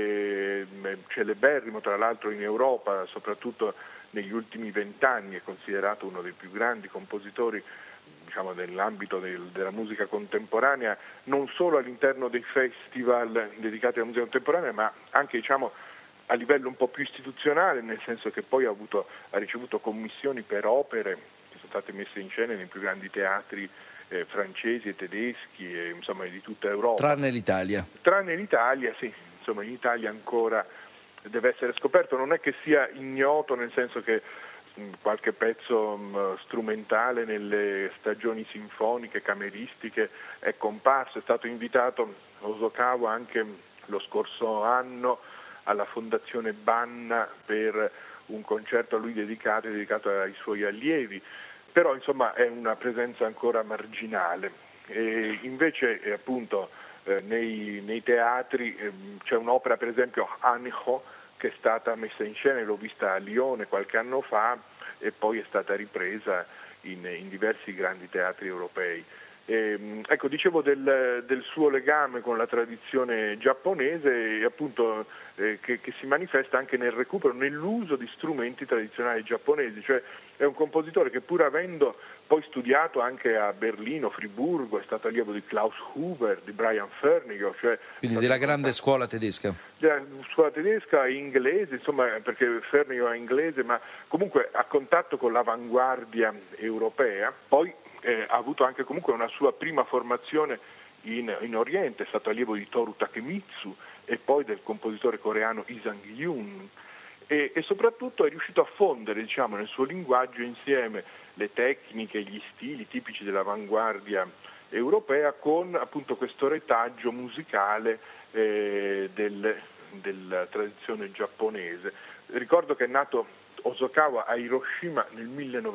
è celeberrimo tra l'altro in Europa, soprattutto negli ultimi 20 anni, è considerato uno dei più grandi compositori, diciamo, nell'ambito della musica contemporanea, non solo all'interno dei festival dedicati alla musica contemporanea, ma anche, diciamo, a livello un po' più istituzionale, nel senso che poi ha ricevuto commissioni per opere che sono state messe in scena nei più grandi teatri francesi e tedeschi, insomma di tutta Europa. Tranne l'Italia. Tranne l'Italia, sì, insomma in Italia ancora deve essere scoperto, non è che sia ignoto, nel senso che qualche pezzo strumentale nelle stagioni sinfoniche, cameristiche è comparso, è stato invitato Hosokawa anche lo scorso anno alla Fondazione Banna per un concerto a lui dedicato ai suoi allievi, però insomma è una presenza ancora marginale. E invece appunto nei teatri c'è un'opera, per esempio Anho, che è stata messa in scena, l'ho vista a Lione qualche anno fa e poi è stata ripresa in diversi grandi teatri europei. Ecco, dicevo del suo legame con la tradizione giapponese, appunto che si manifesta anche nel recupero, nell'uso di strumenti tradizionali giapponesi, cioè è un compositore che, pur avendo poi studiato anche a Berlino, Friburgo, è stato allievo di Klaus Huber, di Brian Fernigel, cioè quindi della grande scuola tedesca. Della scuola tedesca, inglese, insomma, perché Fernigel è inglese, ma comunque a contatto con l'avanguardia europea. Poi ha avuto anche comunque una sua prima formazione in Oriente, è stato allievo di Toru Takemitsu e poi del compositore coreano Lee Sang-yoon, e soprattutto è riuscito a fondere, diciamo, nel suo linguaggio insieme le tecniche, gli stili tipici dell'avanguardia europea con appunto questo retaggio musicale della tradizione giapponese. Ricordo che è nato Hosokawa a Hiroshima nel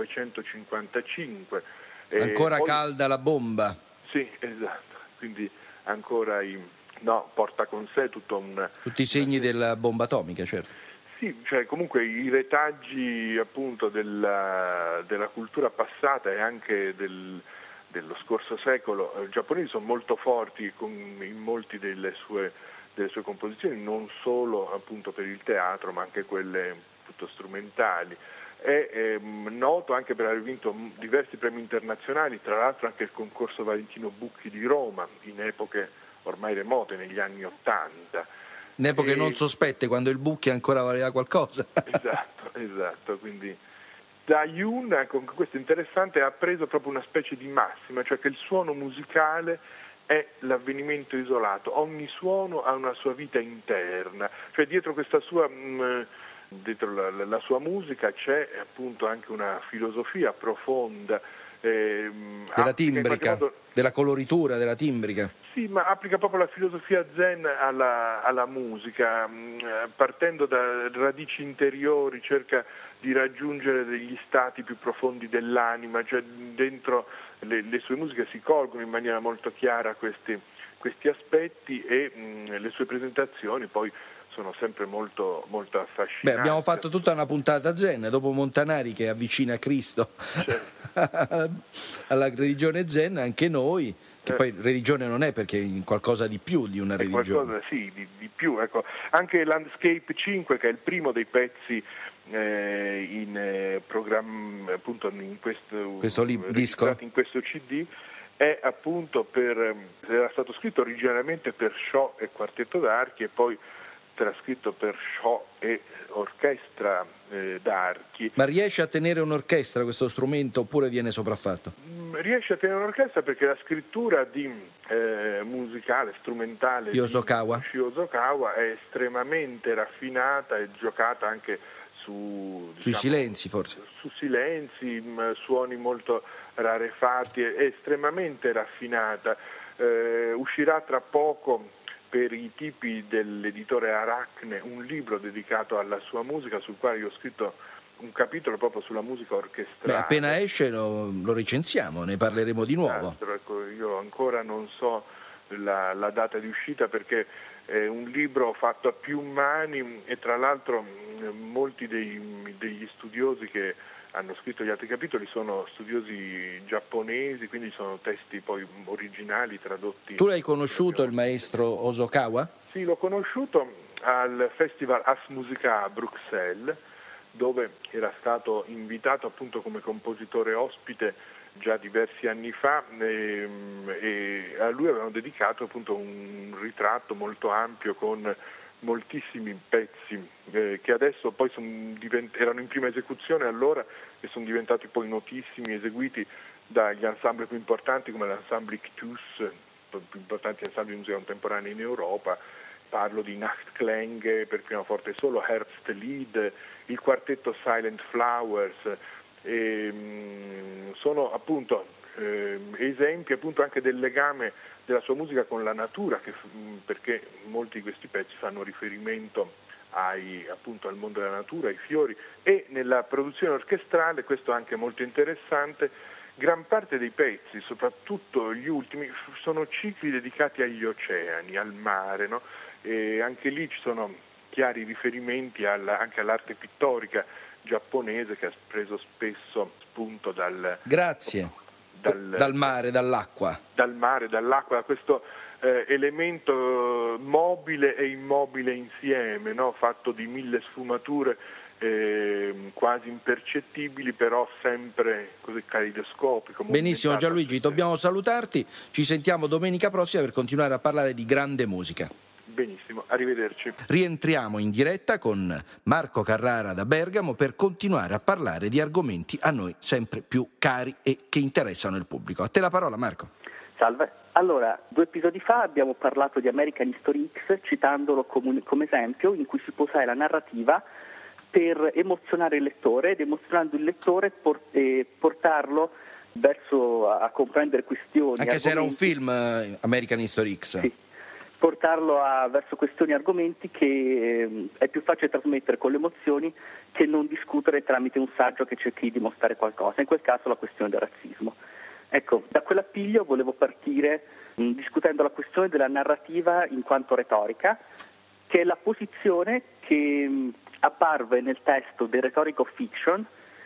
1955. Ancora poi, calda la bomba. Sì, esatto, quindi ancora porta con sé tutti i segni della bomba atomica, certo. Sì, cioè comunque i retaggi appunto della cultura passata e anche dello scorso secolo giapponesi sono molto forti in molti delle sue composizioni, non solo appunto per il teatro ma anche quelle appunto strumentali. È noto anche per aver vinto diversi premi internazionali, tra l'altro anche il concorso Valentino Bucchi di Roma in epoche ormai remote, negli anni '80. In epoche non sospette, quando il Bucchi ancora valeva qualcosa. Esatto, quindi da Yun, con questo interessante, ha preso proprio una specie di massima, cioè che il suono musicale è l'avvenimento isolato, ogni suono ha una sua vita interna, cioè dietro questa sua dietro la sua musica c'è appunto anche una filosofia profonda della timbrica, della coloritura, della timbrica. Sì, ma applica proprio la filosofia zen alla musica, partendo da radici interiori, cerca di raggiungere degli stati più profondi dell'anima, cioè dentro le sue musiche si colgono in maniera molto chiara questi aspetti e le sue presentazioni poi sono sempre molto, molto affascinanti. Beh, abbiamo fatto tutta una puntata zen, dopo Montanari che avvicina Cristo alla religione zen, anche noi, che poi religione non è, perché è qualcosa di più di una religione. Qualcosa, sì, di più. Ecco. Anche Landscape 5, che è il primo dei pezzi in programma, appunto in questo disco, in questo CD, è appunto era stato scritto originariamente per show e quartetto d'archi e poi trascritto per show e orchestra d'archi. Ma riesce a tenere un'orchestra questo strumento oppure viene sopraffatto? Riesce a tenere un'orchestra perché la scrittura musicale, strumentale di Hosokawa è estremamente raffinata e giocata anche sui silenzi, forse. Su silenzi, suoni molto rarefatti, è estremamente raffinata. Uscirà tra poco per i tipi dell'editore Aracne un libro dedicato alla sua musica, sul quale io ho scritto un capitolo proprio sulla musica orchestrale. Appena esce lo recensiamo, ne parleremo di nuovo. Ecco, io ancora non so la data di uscita, perché è un libro fatto a più mani e tra l'altro molti degli studiosi che hanno scritto gli altri capitoli sono studiosi giapponesi, quindi sono testi poi originali tradotti. Tu l'hai conosciuto il maestro Hosokawa? Sì, l'ho conosciuto al Festival Ars Musica a Bruxelles, dove era stato invitato appunto come compositore ospite già diversi anni fa, e a lui avevano dedicato appunto un ritratto molto ampio con moltissimi pezzi che adesso poi erano in prima esecuzione allora e sono diventati poi notissimi, eseguiti dagli ensemble più importanti come l'ensemble Ictus, più importanti ensemble di musica contemporanea in Europa. Parlo di Nachtklang per pianoforte solo, Herbstlied, il quartetto Silent Flowers, sono appunto esempi appunto anche del legame della sua musica con la natura, perché molti di questi pezzi fanno riferimento appunto al mondo della natura, ai fiori, e nella produzione orchestrale, questo è anche molto interessante, gran parte dei pezzi, soprattutto gli ultimi, sono cicli dedicati agli oceani, al mare, no? E anche lì ci sono chiari riferimenti anche all'arte pittorica giapponese, che ha preso spesso spunto dal mare, dall'acqua. Dal mare, dall'acqua, da questo elemento mobile e immobile insieme, no? Fatto di 1000 sfumature quasi impercettibili, però sempre così caleidoscopico. Benissimo Gianluigi, dobbiamo salutarti, ci sentiamo domenica prossima per continuare a parlare di grande musica. Benissimo, arrivederci. Rientriamo in diretta con Marco Carrara da Bergamo per continuare a parlare di argomenti a noi sempre più cari e che interessano il pubblico. A te la parola, Marco. Salve. Allora, 2 episodi fa abbiamo parlato di American History X, citandolo come esempio in cui si può usare la narrativa per emozionare il lettore, ed emozionando il lettore portarlo verso a comprendere questioni. Anche se era un film, American History X. Sì. Portarlo verso questioni e argomenti che è più facile trasmettere con le emozioni che non discutere tramite un saggio che cerchi di dimostrare qualcosa, in quel caso la questione del razzismo. Ecco, da quell'appiglio volevo partire discutendo la questione della narrativa in quanto retorica, che è la posizione che apparve nel testo The Rhetoric of Fiction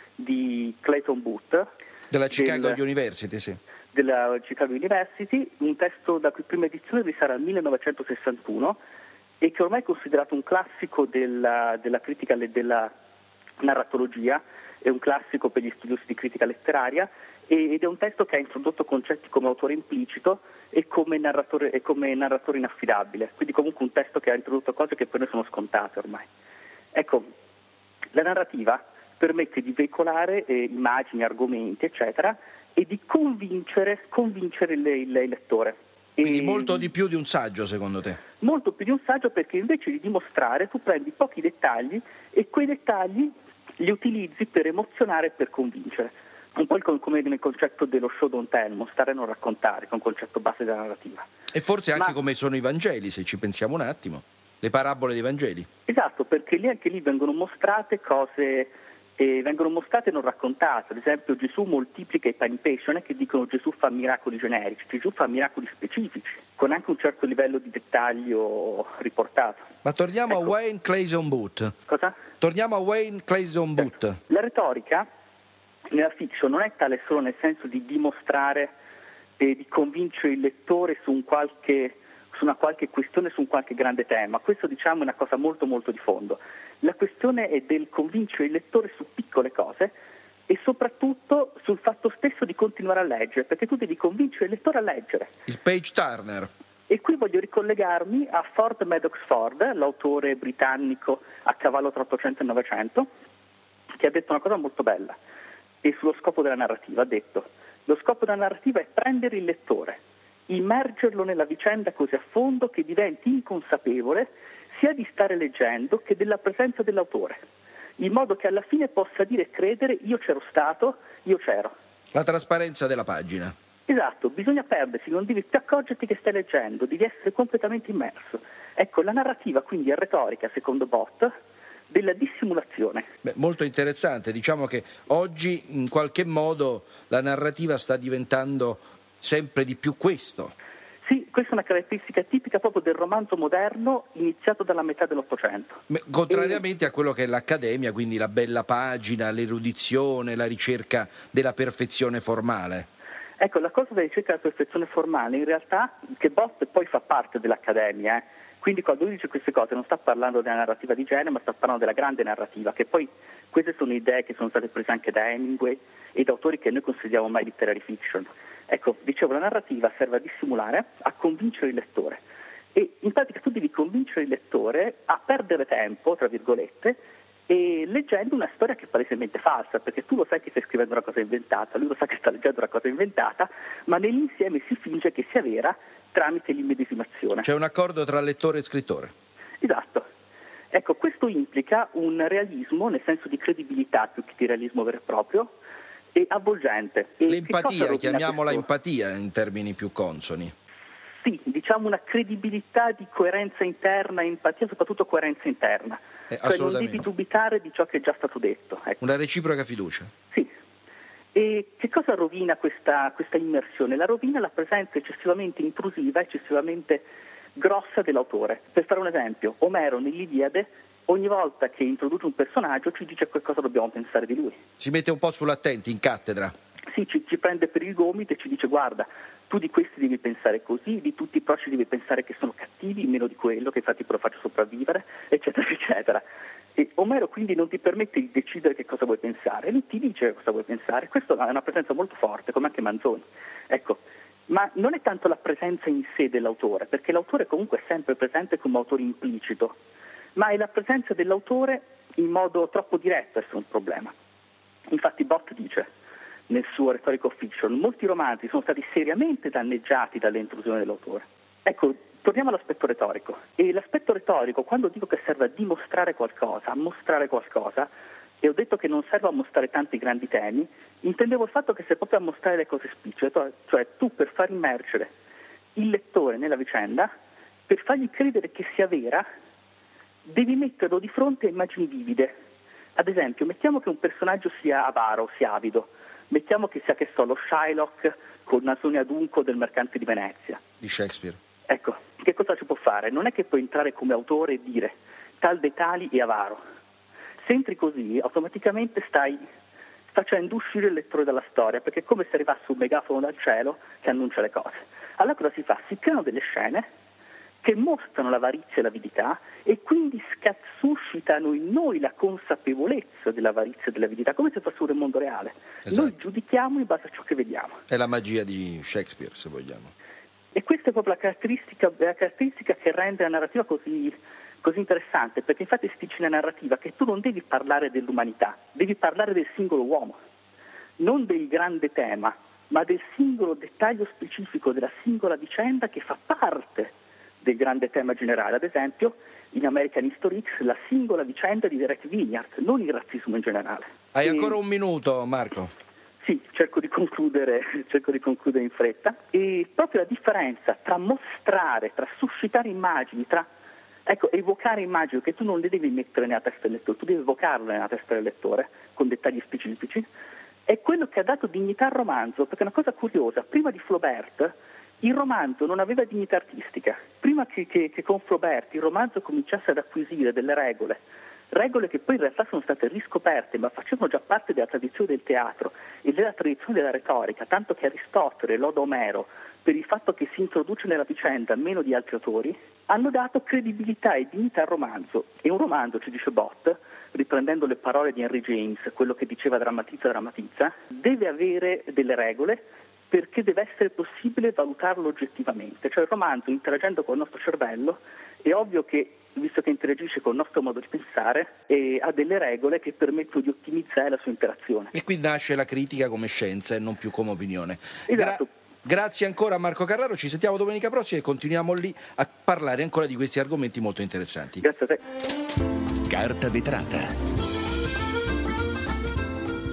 di Clayton Booth. Della Chicago University, sì. Della Chicago University, un testo da cui prima edizione risale al 1961 e che ormai è considerato un classico della critica e della narratologia, è un classico per gli studiosi di critica letteraria ed è un testo che ha introdotto concetti come autore implicito e come narratore inaffidabile, quindi comunque un testo che ha introdotto cose che per noi sono scontate ormai. Ecco, la narrativa permette di veicolare immagini, argomenti, eccetera, e di convincere il lettore. Quindi molto di più di un saggio, secondo te? Molto più di un saggio, perché invece di dimostrare tu prendi pochi dettagli e quei dettagli li utilizzi per emozionare e per convincere. Un po' come nel concetto dello show don't tell, mostrare e non raccontare, che è un concetto base della narrativa. E forse anche come sono i Vangeli, se ci pensiamo un attimo, le parabole dei Vangeli. Esatto, perché anche lì vengono mostrate cose vengono mostrate e non raccontate. Ad esempio Gesù moltiplica i pani pesce, non è che dicono Gesù fa miracoli generici, Gesù fa miracoli specifici, con anche un certo livello di dettaglio riportato. Ma torniamo a Wayne Clayton Booth. Cosa? Torniamo a Wayne Clayton Booth. La retorica nella fiction non è tale solo nel senso di dimostrare e di convincere il lettore su una qualche questione, su un qualche grande tema. Questo diciamo è una cosa molto molto di fondo. La questione è del convincere il lettore su piccole cose e soprattutto sul fatto stesso di continuare a leggere, perché tu devi convincere il lettore a leggere. Il page turner. E qui voglio ricollegarmi a Ford Madox Ford, l'autore britannico a cavallo tra 800 e 900, che ha detto una cosa molto bella e sullo scopo della narrativa. Ha detto: lo scopo della narrativa è prendere il lettore, immergerlo nella vicenda così a fondo che diventi inconsapevole sia di stare leggendo che della presenza dell'autore, in modo che alla fine possa dire e credere: io c'ero stato, io c'ero. La trasparenza della pagina. Esatto, bisogna perdersi, non devi più accorgerti che stai leggendo, devi essere completamente immerso. Ecco, la narrativa quindi è retorica, secondo Bott, della dissimulazione. Molto interessante, diciamo che oggi in qualche modo la narrativa sta diventando sempre di più questo. Sì, questa è una caratteristica tipica proprio del romanzo moderno iniziato dalla metà dell'Ottocento. Contrariamente a quello che è l'accademia, quindi la bella pagina, l'erudizione, la ricerca della perfezione formale. Ecco, la cosa della ricerca della perfezione formale, in realtà, che Bott poi fa parte dell'accademia, quindi quando lui dice queste cose non sta parlando della narrativa di genere, ma sta parlando della grande narrativa, che poi queste sono idee che sono state prese anche da Hemingway e da autori che noi consideriamo mai literary fiction. Ecco, dicevo, la narrativa serve a dissimulare, a convincere il lettore. E in pratica tu devi convincere il lettore a perdere tempo, tra virgolette, e leggendo una storia che è palesemente falsa, perché tu lo sai che stai scrivendo una cosa inventata, lui lo sa che sta leggendo una cosa inventata, ma nell'insieme si finge che sia vera tramite l'immedesimazione. C'è un accordo tra lettore e scrittore. Esatto. Ecco, questo implica un realismo, nel senso di credibilità più che di realismo vero e proprio, e avvolgente. E l'empatia, chiamiamola empatia in termini più consoni. Sì, diciamo una credibilità di coerenza interna, empatia, soprattutto coerenza interna. Cioè non devi dubitare di ciò che è già stato detto. Ecco. Una reciproca fiducia. Sì. E che cosa rovina questa immersione? La rovina la presenza eccessivamente intrusiva, eccessivamente grossa dell'autore. Per fare un esempio, Omero nell'Iliade, ogni volta che introduce un personaggio ci dice che cosa dobbiamo pensare di lui. Si mette un po' sull'attenti, in cattedra. Sì, ci prende per il gomito e ci dice: guarda, tu di questi devi pensare così, di tutti i proci devi pensare che sono cattivi, meno di quello, che infatti lo faccio sopravvivere, eccetera, eccetera. E Omero quindi non ti permette di decidere che cosa vuoi pensare, lui ti dice cosa vuoi pensare. Questa è una presenza molto forte, come anche Manzoni. Ecco, ma non è tanto la presenza in sé dell'autore, perché l'autore comunque è sempre presente come autore implicito, ma è la presenza dell'autore in modo troppo diretto a essere un problema. Infatti Bott dice nel suo Rhetorical Fiction: molti romanzi sono stati seriamente danneggiati dall'intrusione dell'autore. Ecco, torniamo all'aspetto retorico. E l'aspetto retorico, quando dico che serve a dimostrare qualcosa, a mostrare qualcosa, e ho detto che non serve a mostrare tanti grandi temi, intendevo il fatto che serve proprio a mostrare le cose spicciole, cioè tu per far immergere il lettore nella vicenda, per fargli credere che sia vera, devi metterlo di fronte a immagini vivide. Ad esempio, mettiamo che un personaggio sia avaro, sia avido. Mettiamo che sia, che so, lo Shylock con Nasone Adunco del Mercante di Venezia. Di Shakespeare. Ecco, che cosa ci può fare? Non è che puoi entrare come autore e dire tal dei tali è avaro. Se entri così, automaticamente stai facendo uscire il lettore dalla storia, perché è come se arrivasse un megafono dal cielo che annuncia le cose. Allora cosa si fa? Si creano delle scene che mostrano l'avarizia e l'avidità e quindi suscitano in noi la consapevolezza dell'avarizia e dell'avidità, come se fosse un mondo reale. Esatto. Noi giudichiamo in base a ciò che vediamo. È la magia di Shakespeare, se vogliamo. E questa è proprio la caratteristica che rende la narrativa così interessante, perché infatti si dice nella narrativa che tu non devi parlare dell'umanità, devi parlare del singolo uomo, non del grande tema, ma del singolo dettaglio specifico della singola vicenda che fa parte del grande tema generale. Ad esempio, in American History X, la singola vicenda di Derek Vinyard, non il razzismo in generale. Hai ancora un minuto, Marco? Sì, cerco di concludere in fretta. E proprio la differenza tra mostrare, tra suscitare immagini, tra evocare immagini che tu non le devi mettere nella testa del lettore, tu devi evocarle nella testa del lettore con dettagli specifici, è quello che ha dato dignità al romanzo, perché è una cosa curiosa: prima di Flaubert il romanzo non aveva dignità artistica. Prima che con Flaubert il romanzo cominciasse ad acquisire delle regole che poi in realtà sono state riscoperte, ma facevano già parte della tradizione del teatro e della tradizione della retorica, tanto che Aristotele loda Omero per il fatto che si introduce nella vicenda meno di altri autori, hanno dato credibilità e dignità al romanzo. E un romanzo, ci dice Bott, riprendendo le parole di Henry James, quello che diceva drammatizza, deve avere delle regole, perché deve essere possibile valutarlo oggettivamente. Cioè il romanzo, interagendo con il nostro cervello, è ovvio che, visto che interagisce con il nostro modo di pensare, ha delle regole che permettono di ottimizzare la sua interazione. E qui nasce la critica come scienza e non più come opinione. Esatto. Grazie ancora a Marco Carraro, ci sentiamo domenica prossima e continuiamo lì a parlare ancora di questi argomenti molto interessanti. Grazie a te. Carta vetrata.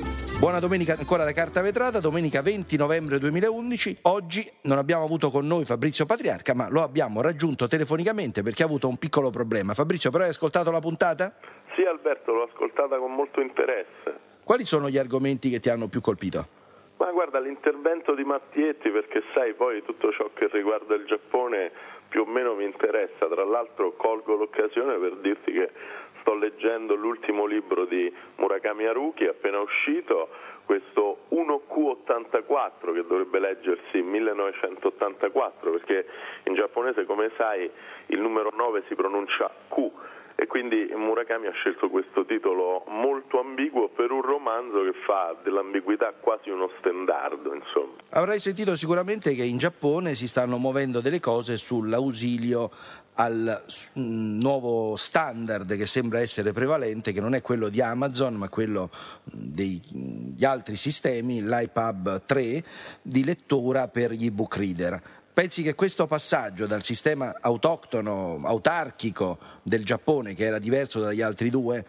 Buona domenica ancora da Carta Vetrata, domenica 20 novembre 2011. Oggi non abbiamo avuto con noi Fabrizio Patriarca, ma lo abbiamo raggiunto telefonicamente perché ha avuto un piccolo problema. Fabrizio, però hai ascoltato la puntata? Sì, Alberto, l'ho ascoltata con molto interesse. Quali sono gli argomenti che ti hanno più colpito? Ma guarda, l'intervento di Mattietti, perché sai, poi tutto ciò che riguarda il Giappone più o meno mi interessa. Tra l'altro colgo l'occasione per dirti che sto leggendo l'ultimo libro di Murakami Haruki, appena uscito, questo 1Q84, che dovrebbe leggersi 1984, perché in giapponese, come sai, il numero 9 si pronuncia Q. E quindi Murakami ha scelto questo titolo molto ambiguo per un romanzo che fa dell'ambiguità quasi uno stendardo, insomma. Avrai sentito sicuramente che in Giappone si stanno muovendo delle cose sull'ausilio al nuovo standard che sembra essere prevalente, che non è quello di Amazon ma quello degli altri sistemi, l'iPub 3 di lettura per gli ebook reader. Pensi che questo passaggio dal sistema autoctono, autarchico del Giappone, che era diverso dagli altri due,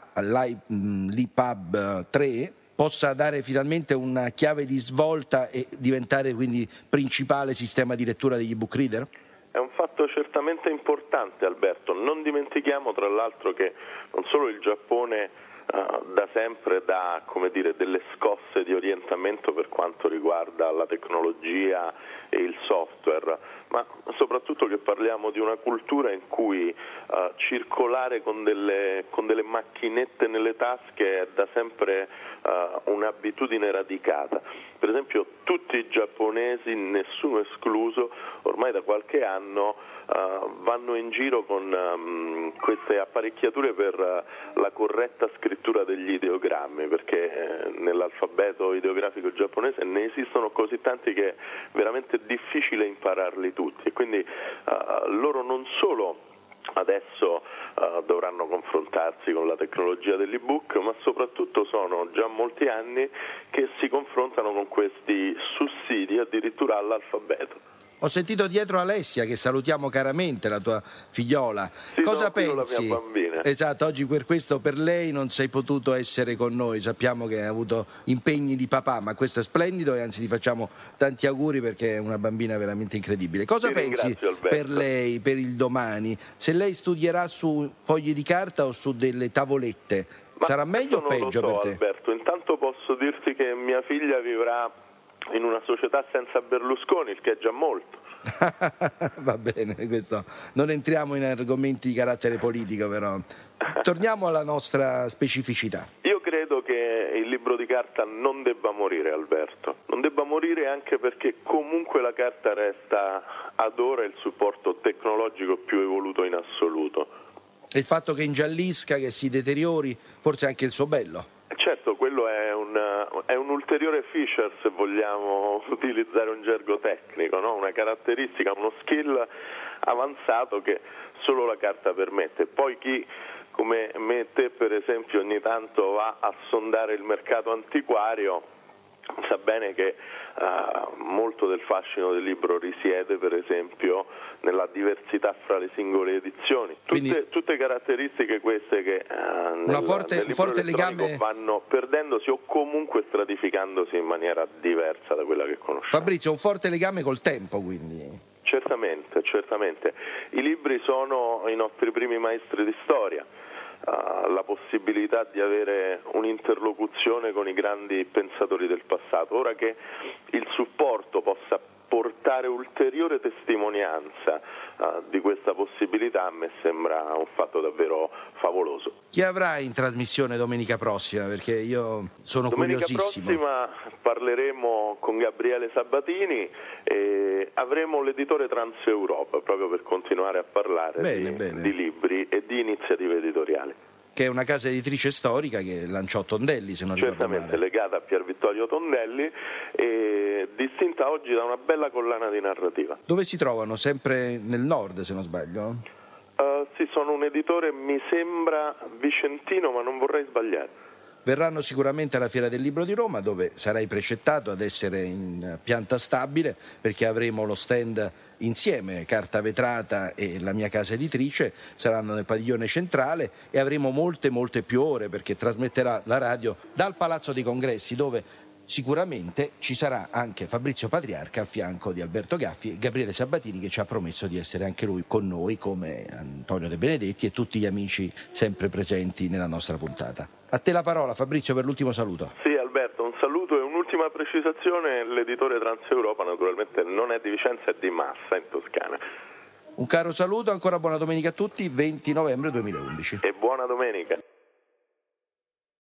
all'iPub 3 possa dare finalmente una chiave di svolta e diventare quindi principale sistema di lettura degli ebook reader? È un fatto certamente importante, Alberto. Non dimentichiamo tra l'altro che non solo il Giappone da sempre dà, come dire, delle scosse di orientamento per quanto riguarda la tecnologia e il software, ma soprattutto che parliamo di una cultura in cui circolare con delle macchinette nelle tasche è da sempre un'abitudine radicata. Per esempio tutti i giapponesi, nessuno escluso, ormai da qualche anno vanno in giro con queste apparecchiature per la corretta scrittura degli ideogrammi, perché nell'alfabeto ideografico giapponese ne esistono così tanti che è veramente difficile impararli tutti, e quindi loro non solo adesso dovranno confrontarsi con la tecnologia dell'ebook, ma soprattutto sono già molti anni che si confrontano con questi sussidi addirittura all'alfabeto. Ho sentito dietro Alessia, che salutiamo caramente, la tua figliola. Sì, Cosa pensi? La mia bambina. Esatto, oggi per questo per lei non sei potuto essere con noi, sappiamo che hai avuto impegni di papà, ma questo è splendido e anzi ti facciamo tanti auguri perché è una bambina veramente incredibile. Cosa pensi per lei, per il domani? Se lei studierà su fogli di carta o su delle tavolette, sarà meglio o peggio per te? Alberto, intanto posso dirti che mia figlia vivrà in una società senza Berlusconi, il che è già molto. Va bene, questo non entriamo in argomenti di carattere politico, però torniamo alla nostra specificità. Io credo che il libro di carta non debba morire, Alberto, non debba morire, anche perché comunque la carta resta ad ora il supporto tecnologico più evoluto in assoluto. E il fatto che ingiallisca, che si deteriori, forse anche il suo bello. Certo, quello è un ulteriore feature, se vogliamo utilizzare un gergo tecnico, no? Una caratteristica, uno skill avanzato che solo la carta permette. Poi chi come me e te, per esempio, ogni tanto va a sondare il mercato antiquario, sa bene che molto del fascino del libro risiede, per esempio, nella diversità fra le singole edizioni. Tutte caratteristiche queste che un forte legame vanno perdendosi o comunque stratificandosi in maniera diversa da quella che conosciamo. Fabrizio, un forte legame col tempo, quindi. Certamente. I libri sono i nostri primi maestri di storia. La possibilità di avere un'interlocuzione con i grandi pensatori del passato. Ora che il supporto possa portare ulteriore testimonianza di questa possibilità, a me sembra un fatto davvero favoloso. Chi avrai in trasmissione domenica prossima? Perché io sono curiosissimo. Domenica prossima parleremo con Gabriele Sabatini e avremo l'editore Transeuropa, proprio per continuare a parlare di libri e di iniziative editoriali. Che è una casa editrice storica che lanciò Tondelli, se non ricordo male. Certamente, legata a Pier Vittorio Tondelli e distinta oggi da una bella collana di narrativa. Dove si trovano? Sempre nel nord, se non sbaglio? Sì, sono un editore, mi sembra vicentino, ma non vorrei sbagliare. Verranno sicuramente alla Fiera del Libro di Roma, dove sarai precettato ad essere in pianta stabile, perché avremo lo stand insieme, Carta Vetrata e la mia casa editrice saranno nel padiglione centrale, e avremo molte più ore, perché trasmetterà la radio dal Palazzo dei Congressi, dove sicuramente ci sarà anche Fabrizio Patriarca al fianco di Alberto Gaffi e Gabriele Sabatini, che ci ha promesso di essere anche lui con noi, come Antonio De Benedetti e tutti gli amici sempre presenti nella nostra puntata. A te la parola, Fabrizio, per l'ultimo saluto. Sì, Alberto, un saluto e un'ultima precisazione: l'editore Transeuropa naturalmente non è di Vicenza, è di Massa, in Toscana. Un caro saluto, ancora buona domenica a tutti, 20 novembre 2011. E buona domenica.